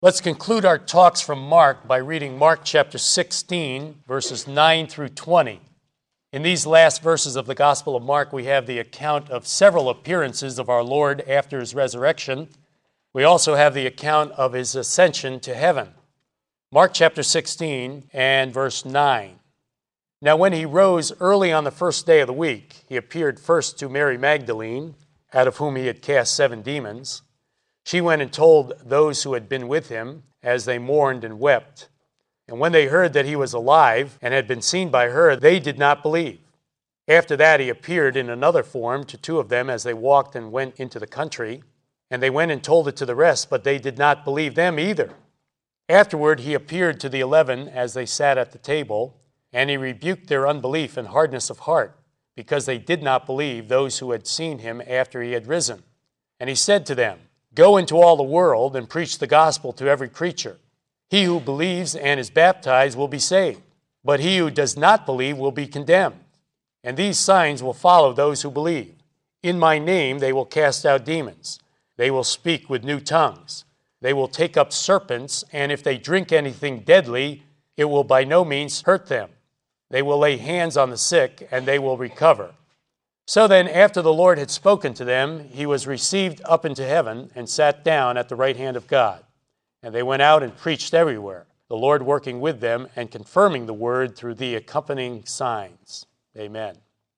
Let's conclude our talks from Mark by reading Mark chapter 16, verses 9 through 20. In these last verses of the Gospel of Mark, we have the account of several appearances of our Lord after his resurrection. We also have the account of his ascension to heaven. Mark chapter 16 and verse 9. Now when he rose early on the first day of the week, he appeared first to Mary Magdalene, out of whom he had cast 7 demons. She went and told those who had been with him, as they mourned and wept. And when they heard that he was alive and had been seen by her, they did not believe. After that he appeared in another form to 2 of them as they walked and went into the country. And they went and told it to the rest, but they did not believe them either. Afterward he appeared to the 11 as they sat at the table, and he rebuked their unbelief and hardness of heart, because they did not believe those who had seen him after he had risen. And he said to them, "Go into all the world and preach the gospel to every creature. He who believes and is baptized will be saved, but he who does not believe will be condemned. And these signs will follow those who believe. In my name they will cast out demons. They will speak with new tongues. They will take up serpents, and if they drink anything deadly, it will by no means hurt them. They will lay hands on the sick, and they will recover." So then, after the Lord had spoken to them, he was received up into heaven and sat down at the right hand of God. And they went out and preached everywhere, the Lord working with them and confirming the word through the accompanying signs. Amen.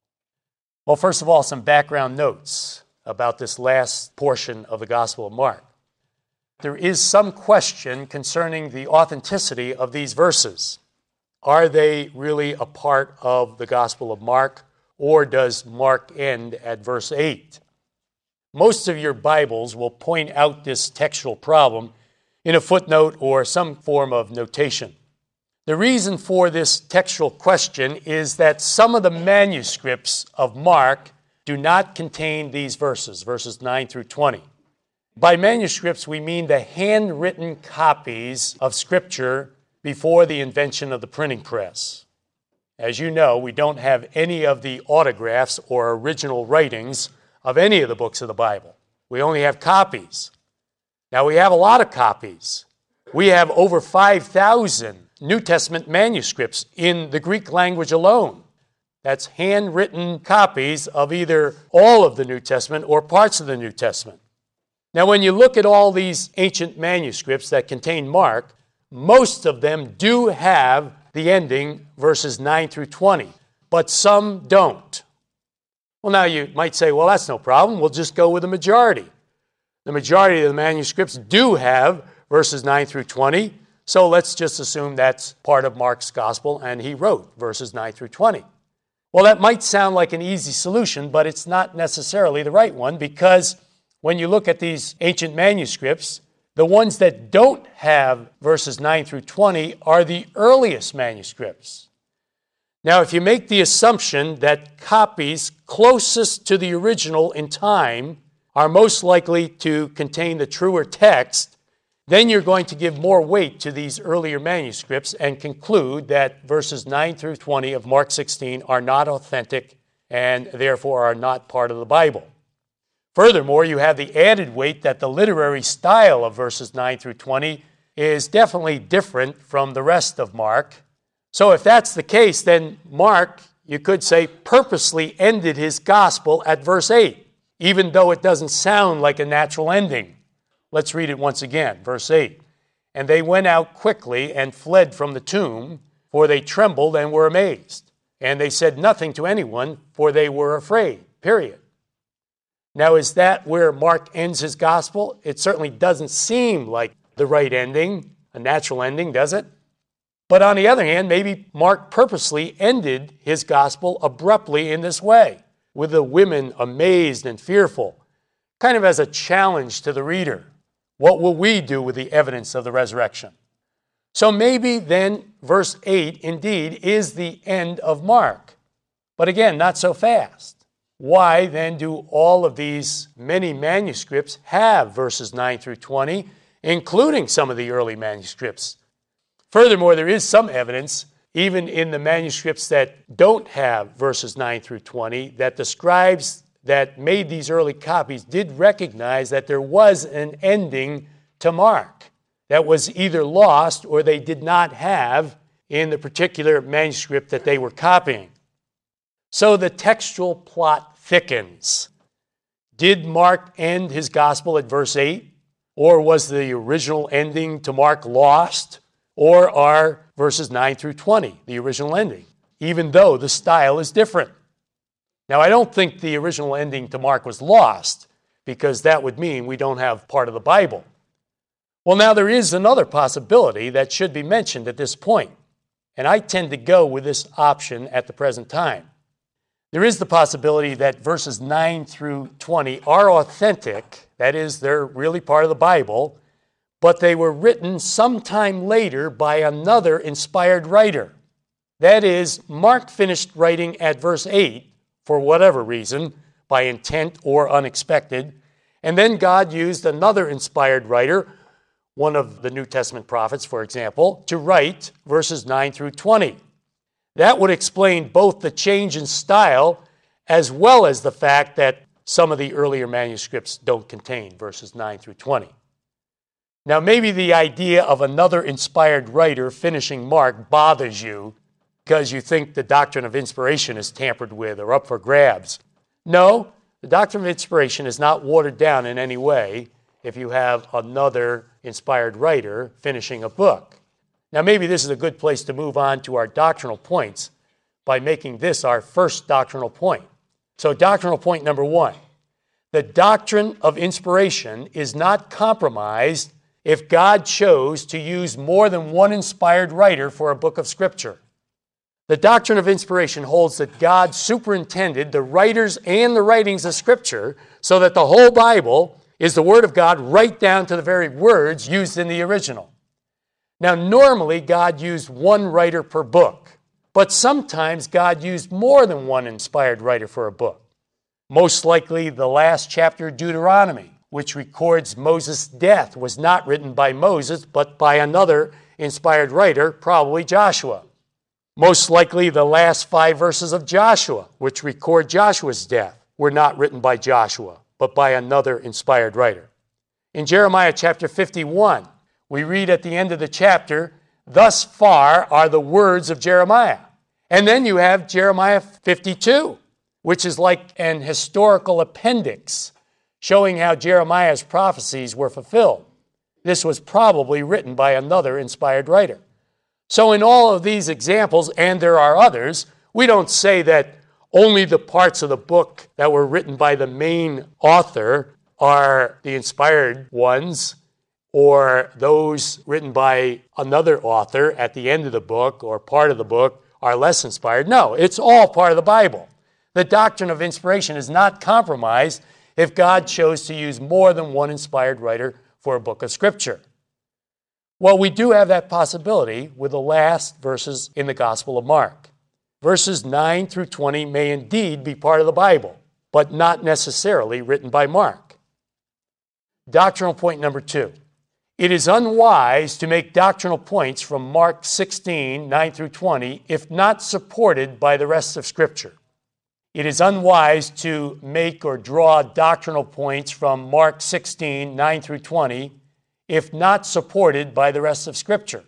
Well, first of all, some background notes about this last portion of the Gospel of Mark. There is some question concerning the authenticity of these verses. Are they really a part of the Gospel of Mark, or does Mark end at verse 8? Most of your Bibles will point out this textual problem in a footnote or some form of notation. The reason for this textual question is that some of the manuscripts of Mark do not contain these verses 9 through 20. By manuscripts, we mean the handwritten copies of Scripture before the invention of the printing press. As you know, we don't have any of the autographs or original writings of any of the books of the Bible. We only have copies. Now, we have a lot of copies. We have over 5,000 New Testament manuscripts in the Greek language alone. That's handwritten copies of either all of the New Testament or parts of the New Testament. Now, when you look at all these ancient manuscripts that contain Mark, most of them do have the ending, verses 9 through 20, but some don't. Well, now you might say, well, that's no problem. We'll just go with the majority. The majority of the manuscripts do have verses 9 through 20, so let's just assume that's part of Mark's gospel, and he wrote verses 9 through 20. Well, that might sound like an easy solution, but it's not necessarily the right one, because when you look at these ancient manuscripts, the ones that don't have verses 9 through 20 are the earliest manuscripts. Now, if you make the assumption that copies closest to the original in time are most likely to contain the truer text, then you're going to give more weight to these earlier manuscripts and conclude that verses 9 through 20 of Mark 16 are not authentic and therefore are not part of the Bible. Furthermore, you have the added weight that the literary style of verses 9 through 20 is definitely different from the rest of Mark. So if that's the case, then Mark, you could say, purposely ended his gospel at verse 8, even though it doesn't sound like a natural ending. Let's read it once again, verse 8. "And they went out quickly and fled from the tomb, for they trembled and were amazed. And they said nothing to anyone, for they were afraid." Period. Now, is that where Mark ends his gospel? It certainly doesn't seem like the right ending, a natural ending, does it? But on the other hand, maybe Mark purposely ended his gospel abruptly in this way, with the women amazed and fearful, kind of as a challenge to the reader. What will we do with the evidence of the resurrection? So maybe then verse 8 indeed is the end of Mark. But again, not so fast. Why then do all of these many manuscripts have verses 9 through 20, including some of the early manuscripts? Furthermore, there is some evidence, even in the manuscripts that don't have verses 9 through 20, that the scribes that made these early copies did recognize that there was an ending to Mark. that was either lost or they did not have in the particular manuscript that they were copying. So the textual plot thickens. Did Mark end his gospel at verse 8? Or was the original ending to Mark lost? Or are verses 9 through 20 the original ending, even though the style is different? Now, I don't think the original ending to Mark was lost, because that would mean we don't have part of the Bible. Well, now there is another possibility that should be mentioned at this point, and I tend to go with this option at the present time. There is the possibility that verses 9 through 20 are authentic, that is, they're really part of the Bible, but they were written sometime later by another inspired writer. That is, Mark finished writing at verse 8, for whatever reason, by intent or unexpected, and then God used another inspired writer, one of the New Testament prophets, for example, to write verses 9 through 20. That would explain both the change in style as well as the fact that some of the earlier manuscripts don't contain verses 9 through 20. Now, maybe the idea of another inspired writer finishing Mark bothers you because you think the doctrine of inspiration is tampered with or up for grabs. No, the doctrine of inspiration is not watered down in any way if you have another inspired writer finishing a book. Now, maybe this is a good place to move on to our doctrinal points by making this our first doctrinal point. So, doctrinal point number 1, the doctrine of inspiration is not compromised if God chose to use more than one inspired writer for a book of Scripture. The doctrine of inspiration holds that God superintended the writers and the writings of Scripture so that the whole Bible is the Word of God right down to the very words used in the original. Now, normally God used one writer per book, but sometimes God used more than one inspired writer for a book. Most likely the last chapter of Deuteronomy, which records Moses' death, was not written by Moses, but by another inspired writer, probably Joshua. Most likely the last 5 verses of Joshua, which record Joshua's death, were not written by Joshua, but by another inspired writer. In Jeremiah chapter 51, we read at the end of the chapter, "Thus far are the words of Jeremiah." And then you have Jeremiah 52, which is like an historical appendix showing how Jeremiah's prophecies were fulfilled. This was probably written by another inspired writer. So in all of these examples, and there are others, we don't say that only the parts of the book that were written by the main author are the inspired ones, or those written by another author at the end of the book or part of the book are less inspired. No, it's all part of the Bible. The doctrine of inspiration is not compromised if God chose to use more than one inspired writer for a book of Scripture. Well, we do have that possibility with the last verses in the Gospel of Mark. Verses 9 through 20 may indeed be part of the Bible, but not necessarily written by Mark. Doctrinal point number 2. It is unwise to make doctrinal points from Mark 16, 9 through 20, if not supported by the rest of Scripture. It is unwise to make or draw doctrinal points from Mark 16, 9 through 20, if not supported by the rest of Scripture.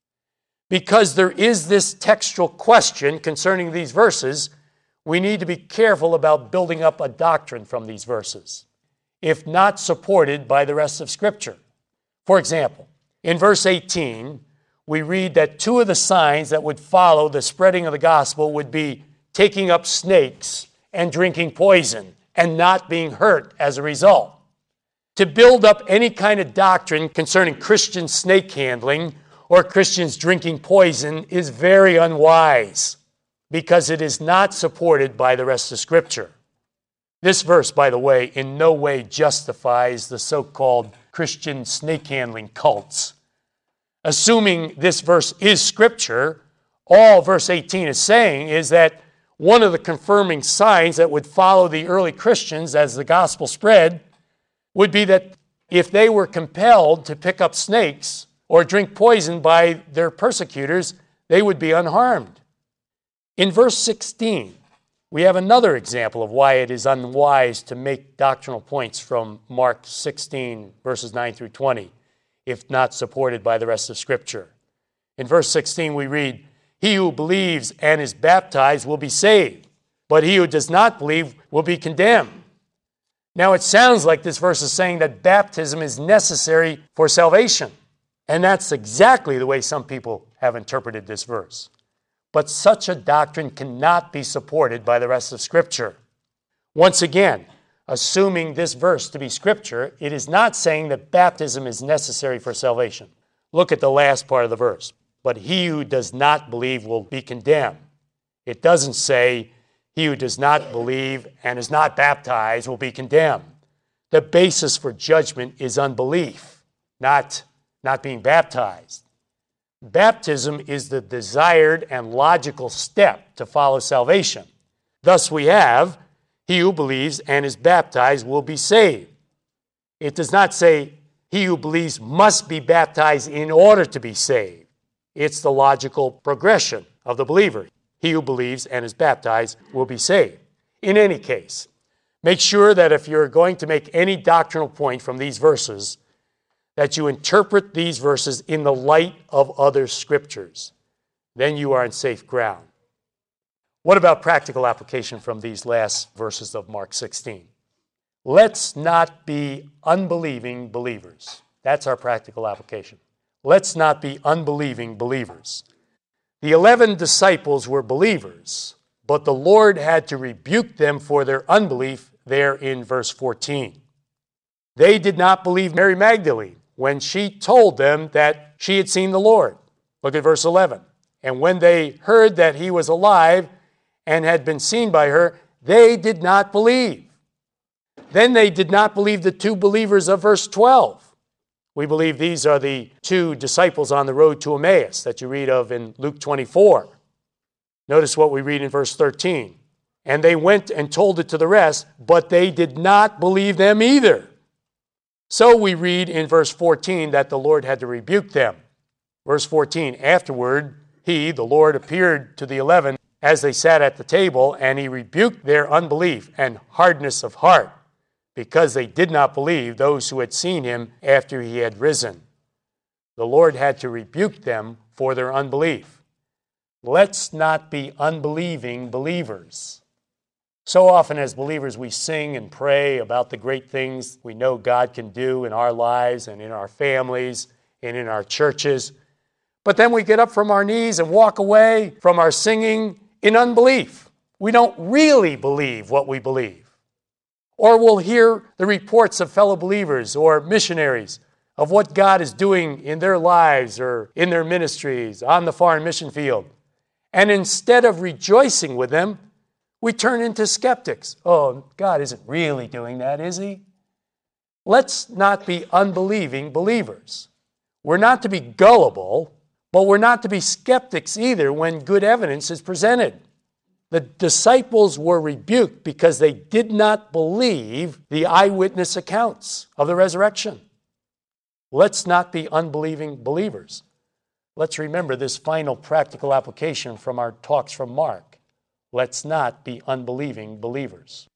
Because there is this textual question concerning these verses, we need to be careful about building up a doctrine from these verses, if not supported by the rest of Scripture. For example, in verse 18, we read that 2 of the signs that would follow the spreading of the gospel would be taking up snakes and drinking poison and not being hurt as a result. To build up any kind of doctrine concerning Christian snake handling or Christians drinking poison is very unwise because it is not supported by the rest of Scripture. This verse, by the way, in no way justifies the so-called Christian snake handling cults. Assuming this verse is Scripture, all verse 18 is saying is that one of the confirming signs that would follow the early Christians as the gospel spread would be that if they were compelled to pick up snakes or drink poison by their persecutors, they would be unharmed. In verse 16, we have another example of why it is unwise to make doctrinal points from Mark 16, verses 9 through 20, if not supported by the rest of Scripture. In verse 16 we read, "He who believes and is baptized will be saved, but he who does not believe will be condemned." Now it sounds like this verse is saying that baptism is necessary for salvation. And that's exactly the way some people have interpreted this verse. But such a doctrine cannot be supported by the rest of Scripture. Once again, assuming this verse to be Scripture, it is not saying that baptism is necessary for salvation. Look at the last part of the verse. "But he who does not believe will be condemned." It doesn't say, "He who does not believe and is not baptized will be condemned." The basis for judgment is unbelief, not being baptized. Baptism is the desired and logical step to follow salvation. Thus we have, "He who believes and is baptized will be saved." It does not say, "He who believes must be baptized in order to be saved." It's the logical progression of the believer. He who believes and is baptized will be saved. In any case, make sure that if you're going to make any doctrinal point from these verses, that you interpret these verses in the light of other Scriptures. Then you are on safe ground. What about practical application from these last verses of Mark 16? Let's not be unbelieving believers. That's our practical application. Let's not be unbelieving believers. The 11 disciples were believers, but the Lord had to rebuke them for their unbelief there in verse 14. They did not believe Mary Magdalene when she told them that she had seen the Lord. Look at verse 11. "And when they heard that he was alive and had been seen by her, they did not believe." Then they did not believe the two believers of verse 12. We believe these are the two disciples on the road to Emmaus that you read of in Luke 24. Notice what we read in verse 13. "And they went and told it to the rest, but they did not believe them either." So we read in verse 14 that the Lord had to rebuke them. Verse 14, "Afterward, he, the Lord, appeared to the 11 as they sat at the table, and he rebuked their unbelief and hardness of heart, because they did not believe those who had seen him after he had risen." The Lord had to rebuke them for their unbelief. Let's not be unbelieving believers. So often as believers we sing and pray about the great things we know God can do in our lives and in our families and in our churches. But then we get up from our knees and walk away from our singing in unbelief. We don't really believe what we believe. Or we'll hear the reports of fellow believers or missionaries of what God is doing in their lives or in their ministries on the foreign mission field. And instead of rejoicing with them, we turn into skeptics. "Oh, God isn't really doing that, is he?" Let's not be unbelieving believers. We're not to be gullible, but we're not to be skeptics either when good evidence is presented. The disciples were rebuked because they did not believe the eyewitness accounts of the resurrection. Let's not be unbelieving believers. Let's remember this final practical application from our talks from Mark. Let's not be unbelieving believers.